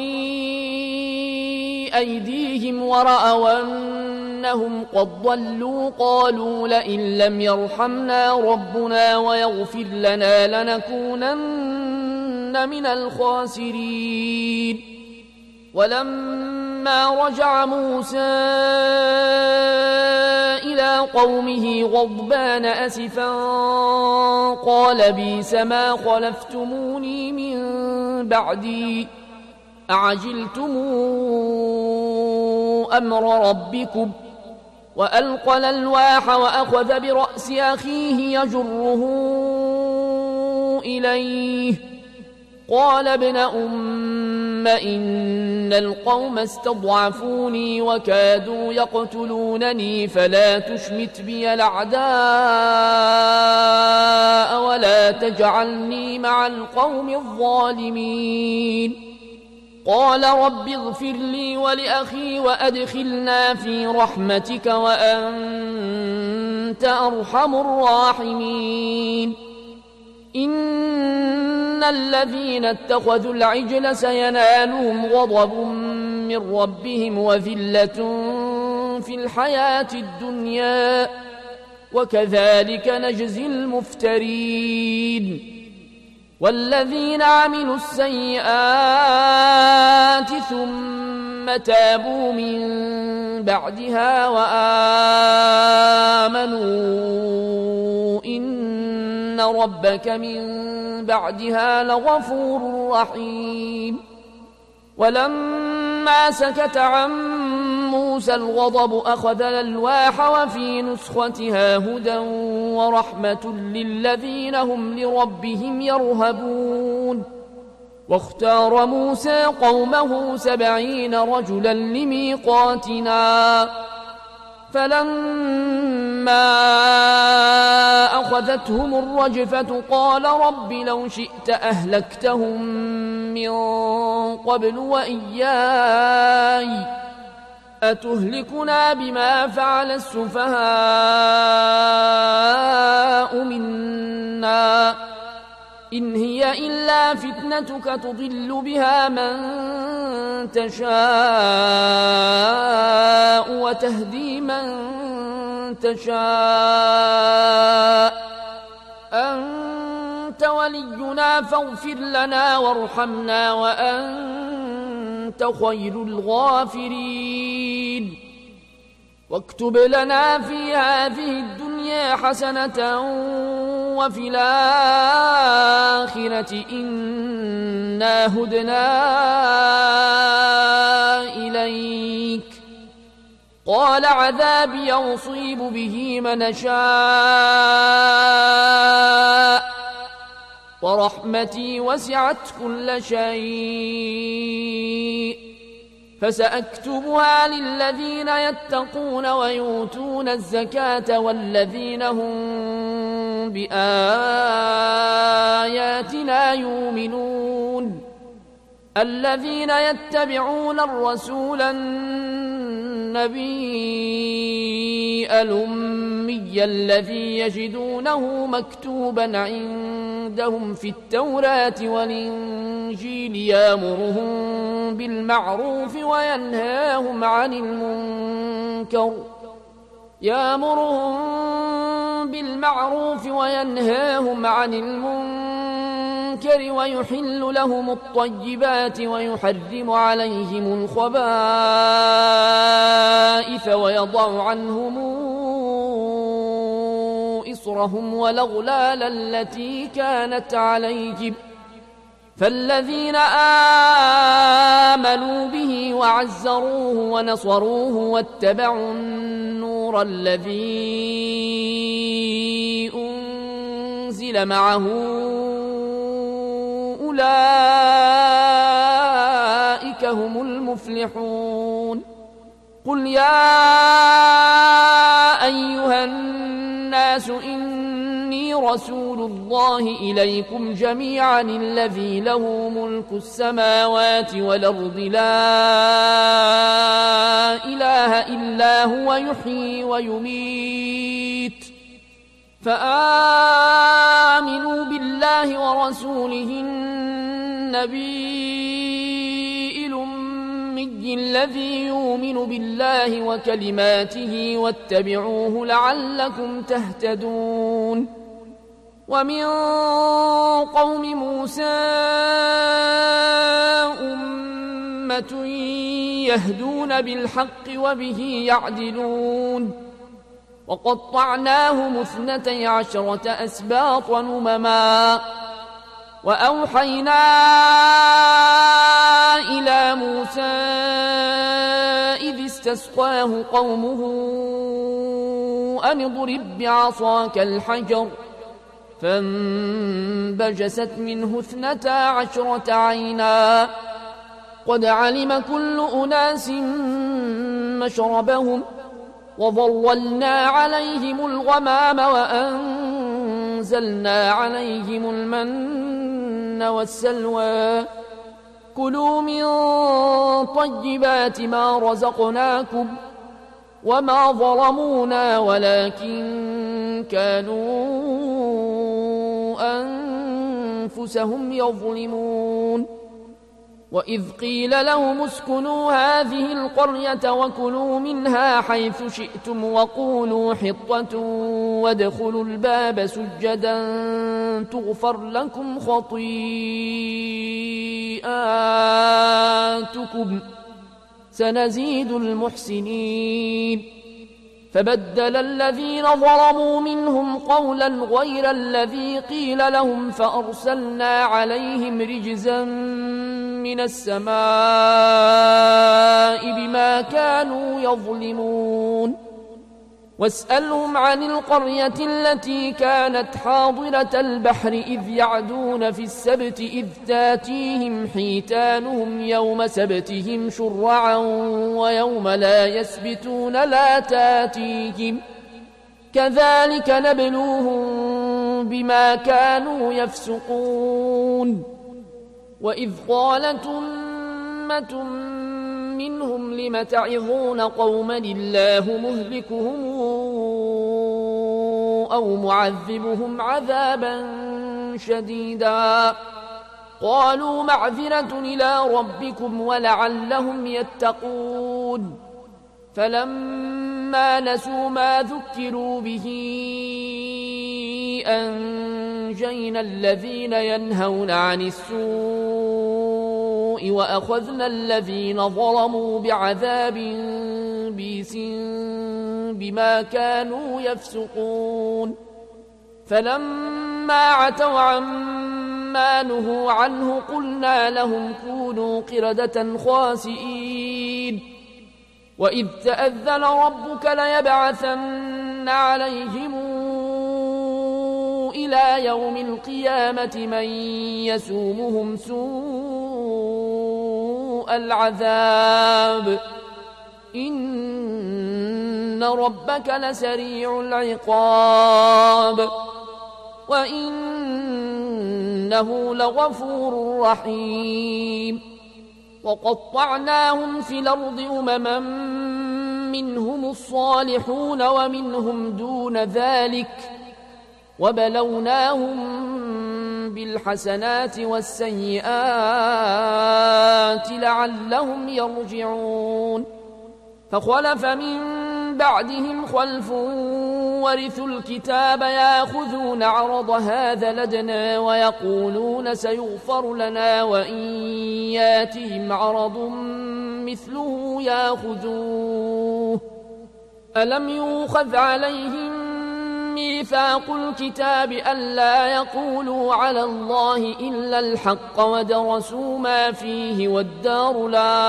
[SPEAKER 2] أيديهم ورأوا أنهم قد ضلوا قالوا لئن لم يرحمنا ربنا ويغفر لنا لنكونن من الخاسرين. ولما رجع موسى إلى قومه غضبان أسفا قال بئس ما خلفتموني من بعدي أعجلتم أمر ربكم. وألقى الألواح وأخذ برأس أخيه يجره إليه قال ابن أم إن القوم استضعفوني وكادوا يقتلونني فلا تشمت بي الأعداء ولا تجعلني مع القوم الظالمين. قال رب اغفر لي ولأخي وأدخلنا في رحمتك وأنت أرحم الراحمين. إن الذين اتخذوا العجل سينالهم غضب من ربهم وذلة في الحياة الدنيا وكذلك نجزي المفترين. والذين عملوا السيئات ثم تابوا من بعدها وآمنوا إن ربك من بعدها لغفور رحيم. ولما سكت عن موسى الغضب أخذ الألواح وفي نسختها هدى ورحمة للذين هم لربهم يرهبون. واختار موسى قومه 70 رجلا لميقاتنا فلما أخذتهم الرجفة قال رب لو شئت أهلكتهم من قبل وإياي أتهلكنا بما فعل السفهاء منا إن هي إلا فتنتك تضل بها من تشاء وتهدي من تشاء أنت ولينا فاغفر لنا وارحمنا وأنت وأنت خير الغافرين واكتب لنا في هذه الدنيا حسنة وفي الآخرة إنا هدنا إليك قال عذابي يصيب به من شاء ورحمتي وسعت كل شيء فسأكتبها للذين يتقون ويؤتون الزكاة والذين هم بآياتنا يؤمنون الذين يتبعون الرسول النبي الأمي الذي يجدونه مكتوبا عندهم في التوراة والإنجيل يأمرهم بالمعروف وينهاهم عن المنكر ويحل لهم الطيبات ويحرم عليهم الخبائث ويضع عنهم إصرهم والأغلال التي كانت عليهم فالذين آمنوا به وعزروه ونصروه واتبعوا النور الذي أنزل معه أولئك هم المفلحون قل يا أيها الناس إني رسول الله إليكم جميعا الذي له ملك السماوات والأرض لا إله إلا هو يحيي ويميت فآمنوا بالله ورسوله النبي الأمي الذي يؤمن بالله وكلماته واتبعوه لعلكم تهتدون ومن قوم موسى أمة يهدون بالحق وبه يعدلون وقطعناهم 12 أسباطا أمما وأوحينا إلى موسى إذ استسقاه قومه أن اضرب بعصاك الحجر فانبجست منه 12 عينا قد علم كل أناس مشربهم وظللنا عليهم الغمام وأنزلنا عليهم المن والسلوى كلوا من طيبات ما رزقناكم وما ظلمونا ولكن كانوا أنفسهم يظلمون وإذ قيل لهم اسكنوا هذه القرية وكلوا منها حيث شئتم وقولوا حطة وادخلوا الباب سجدا تغفر لكم خطيئاتكم سنزيد المحسنين فبدل الذين ظلموا منهم قولا غير الذي قيل لهم فأرسلنا عليهم رجزا من السماء بما كانوا يظلمون واسألهم عن القرية التي كانت حاضرة البحر إذ يعدون في السبت إذ تاتيهم حيتانهم يوم سبتهم شرعا ويوم لا يسبتون لا تاتيهم كذلك نبلوهم بما كانوا يفسقون وإذ قالت أمة منهم لم تعظون قوما الله مهلكهم أو معذبهم عذابا شديدا قالوا معذرة إلى ربكم ولعلهم يتقون فلما نسوا ما ذكروا به أنجينا الذين ينهون عن السوء السوء وأخذنا الذين ظلموا بعذاب بئيس بما كانوا يفسقون فلما عتوا عما نهوا عنه قلنا لهم كونوا قردة خاسئين وإذ تأذن ربك ليبعثن عليهم إلى يوم القيامة من يسومهم سوء العذاب إن ربك لسريع العقاب وإنه لغفور رحيم وقطعناهم في الأرض أمما منهم الصالحون ومنهم دون ذلك وبلوناهم بالحسنات والسيئات لعلهم يرجعون فخلف من بعدهم خلف ورثوا الكتاب ياخذون عرض هذا الأدنى ويقولون سيغفر لنا وإن ياتهم عرض مثله ياخذوه ألم يؤخذ عليهم ميثاق الكتاب ألا يقولوا على الله إلا الحق ودرسوا ما فيه والدار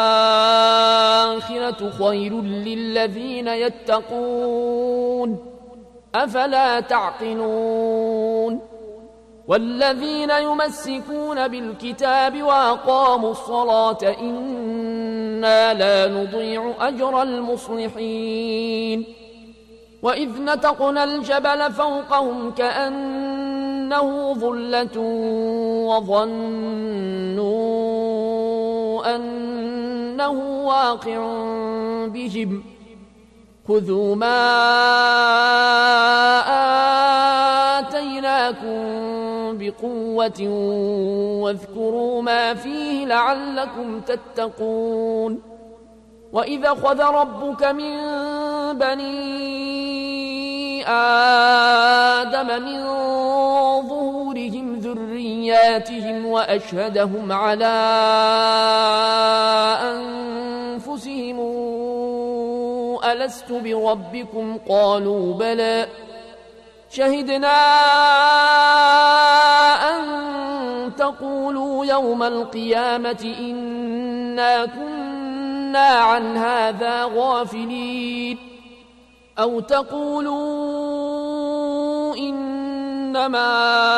[SPEAKER 2] الآخرة خير للذين يتقون أفلا تعقلون والذين يمسكون بالكتاب وأقاموا الصلاة إنا لا نضيع أجر المصلحين وإذ نتقنا الجبل فوقهم كأنه ظلة وظنوا أنه واقع بهم خذوا ما آتيناكم بقوة واذكروا ما فيه لعلكم تتقون وإذا خذ ربك من بني آدم من ظهورهم ذرياتهم وأشهدهم على أنفسهم ألست بربكم قالوا بلى شهدنا أن تقولوا يوم القيامة إنا كنا عن هذا غافلين أو تقولوا إنما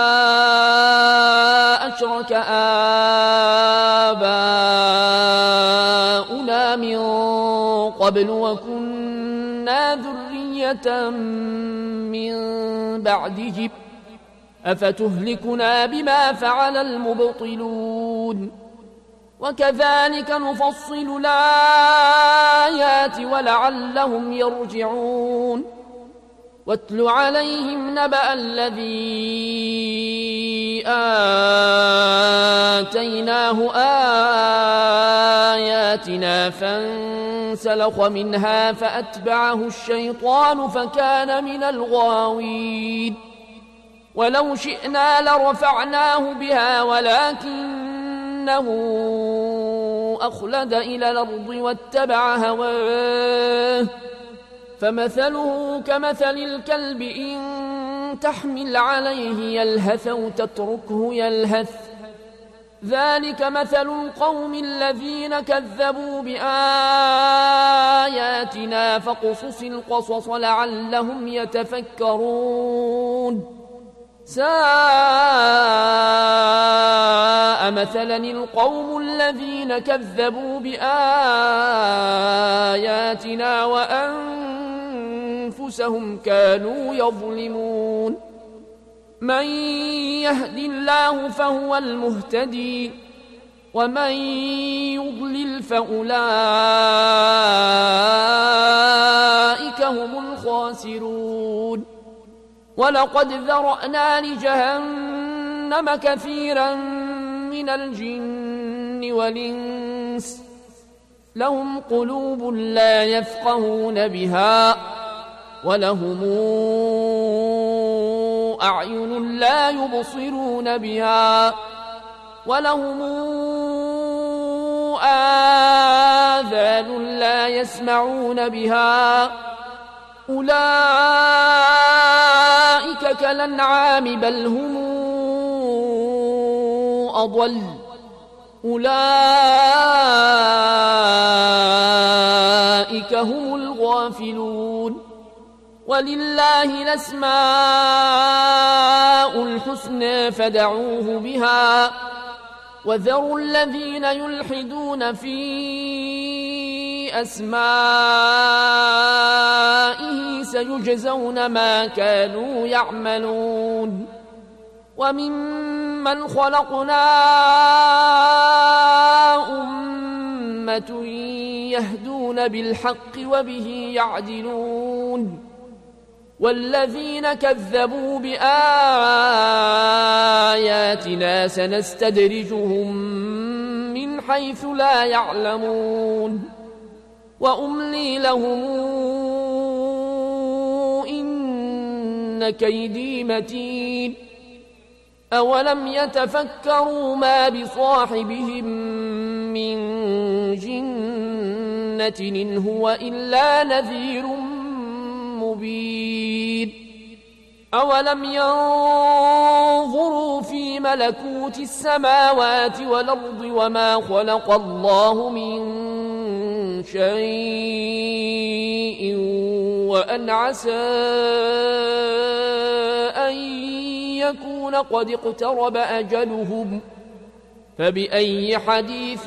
[SPEAKER 2] أشرك آباؤنا من قبل وكنا ذرية من بعدهم أفتهلكنا بما فعل المبطلون وكذلك نفصل الآيات ولعلهم يرجعون واتل عليهم نبأ الذي آتيناه آياتنا فانسلخ منها فأتبعه الشيطان فكان من الغاوين ولو شئنا لرفعناه بها ولكنه أخلد إلى الأرض واتبع هواه فمثله كمثل الكلب إن تحمل عليه يلهث أو تتركه يلهث ذلك مثل القوم الذين كذبوا بآياتنا فاقصص القصص لعلهم يتفكرون ساء مثلا القوم الذين كذبوا بآياتنا وأنفسهم كانوا يظلمون من يهد الله فهو المهتدي ومن يضلل فأولئك هم الخاسرون ولقد ذرأنا لجهنم كثيرا من الجن والإنس لهم قلوب لا يفقهون بها ولهم أعين لا يبصرون بها ولهم آذان لا يسمعون بها أولئك كالأنعام بل هم أضل أولئك هم الغافلون ولله الأسماء الحسنى فدعوه بها وذروا الذين يلحدون في أسمائه سيجزون ما كانوا يعملون وممن خلقنا أمة يهدون بالحق وبه يعدلون والذين كذبوا بآياتنا سنستدرجهم من حيث لا يعلمون وأملي لهم إن كيدي متين أولم يتفكروا ما بصاحبهم من جنة إن هو إلا نذير مبين أولم ينظروا في ملكوت السماوات والأرض وما خلق الله من شيء وأن عسى أن يكون قد اقترب أجلهم فبأي حديث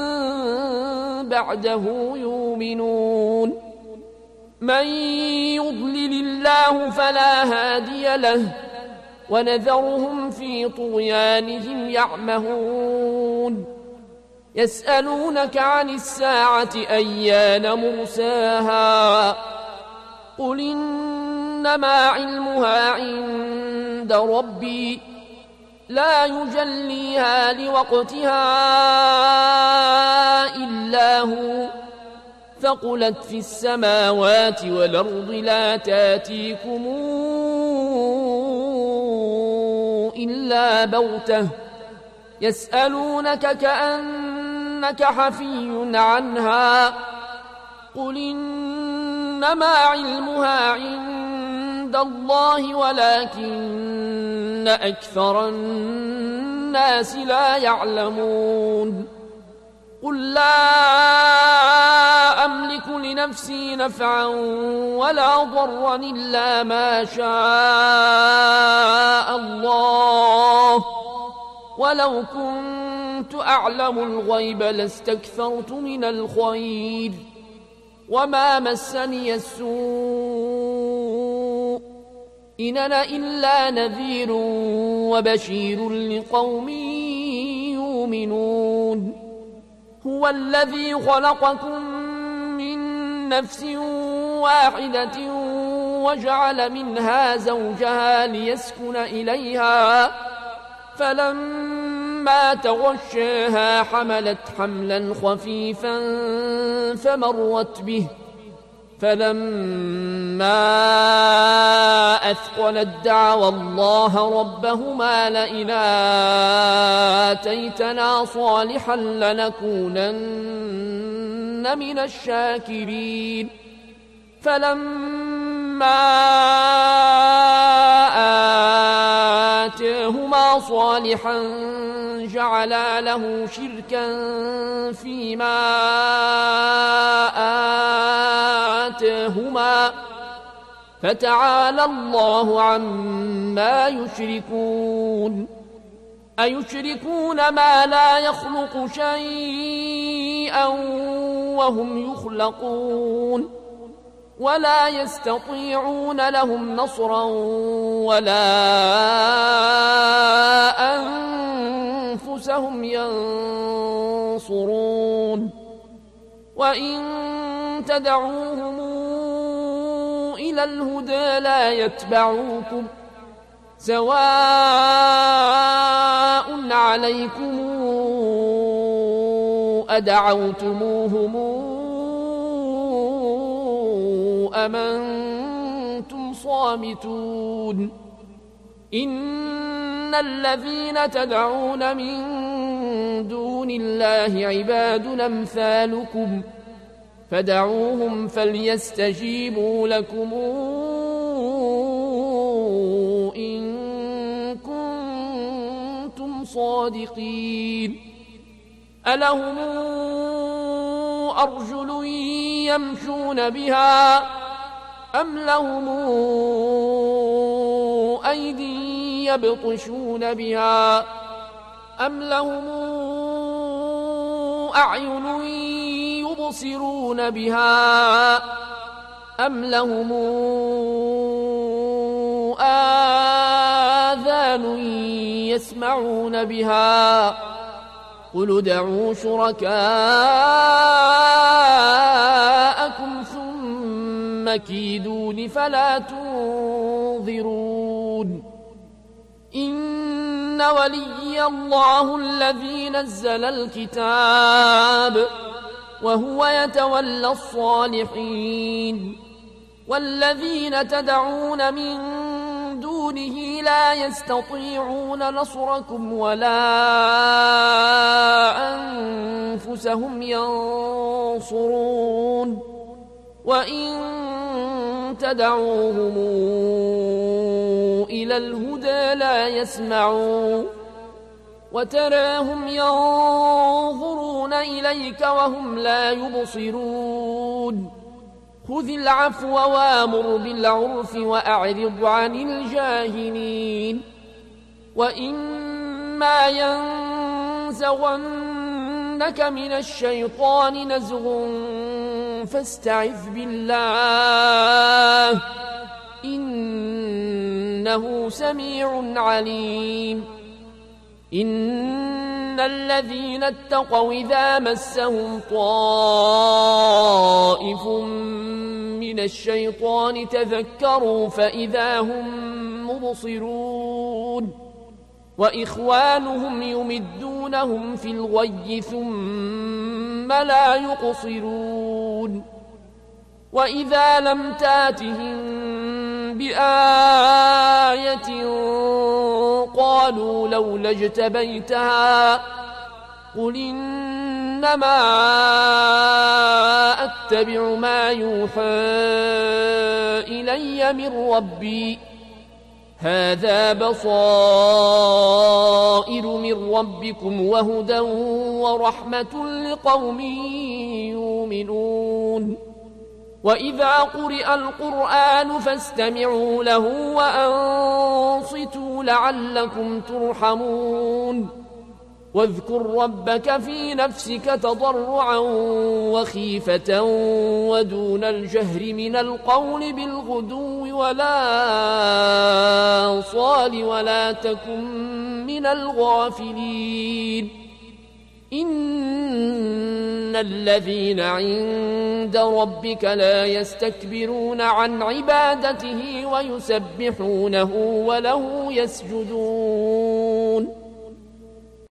[SPEAKER 2] بعده يؤمنون من يضلل الله فلا هادي له ونذرهم في طغيانهم يعمهون يسألونك عن الساعة أيان مرساها قل إنما علمها عند ربي لا يجليها لوقتها إلا هو ثقلت في السماوات والأرض لا تاتيكم إلا بغتة يسألونك كأنك حفي عنها قل إنما علمها عند الله ولكن أكثر الناس لا يعلمون قل لا أملك لنفسي نفعا ولا ضرا إلا ما شاء الله ولو كنت أعلم الغيب لاستكثرت من الخير وما مسني السوء إن أنا إلا نذير وبشير لقوم يؤمنون هو الذي خلقكم من نفس واحدة وجعل منها زوجها ليسكن إليها فلما تغشاها حملت حملا خفيفا فمرت به فلما أثقلت دعوا الله ربهما لئن آتيتنا صالحا لنكونن من الشاكرين فلما آتاهما صالحا جعلا له شركا فيما آتاهما فتعالى الله عما يشركون أيشركون ما لا يخلق شيئا وهم يخلقون ولا يستطيعون لهم نصرا ولا أنفسهم ينصرون وإن تدعوهم إلى الهدى لا يتبعوكم سواء عليكم أدعوتموهم أم أنتم صامتون إن الذين تدعون من دون دون الله عباد أمثالكم فدعوهم فليستجيبوا لكم إن كنتم صادقين ألهم أرجل يمشون بها أم لهم أيدي يبطشون بها أم لهم أعين يبصرون بها أم لهم آذان يسمعون بها قل ادعوا شركاءكم ثم كيدون فلا تنظرون إن ولي الله الذي نزل الكتاب وهو يتولى الصالحين والذين تدعون من دونه لا يستطيعون نصركم ولا أنفسهم ينصرون وإن تدعوهم إلى الهدى لا يسمعون وتراهم ينظرون إليك وهم لا يبصرون خذ العفو وامر بالعرف وأعرض عن الجاهلين وإما ينزغنك من الشيطان نزغ فاستعذ بالله إنه سميع عليم إن الذين اتقوا إذا مسهم طائف من الشيطان تذكروا فإذا هم مبصرون وإخوانهم يمدونهم في الغي ثم لا يقصرون وإذا لم تاتهم بآية قالوا لولا اجتبيتها قل إنما أتبع ما يوحى إلي من ربي هذا بصائر من ربكم وهدى ورحمة لقوم يؤمنون وإذا قرئ القرآن فاستمعوا له وأنصتوا لعلكم ترحمون واذكر ربك في نفسك تضرعا وخيفة ودون الجهر من القول بالغدو ولا صال ولا تكن من الغافلين إن الذين عند ربك لا يستكبرون عن عبادته ويسبحونه وله يسجدون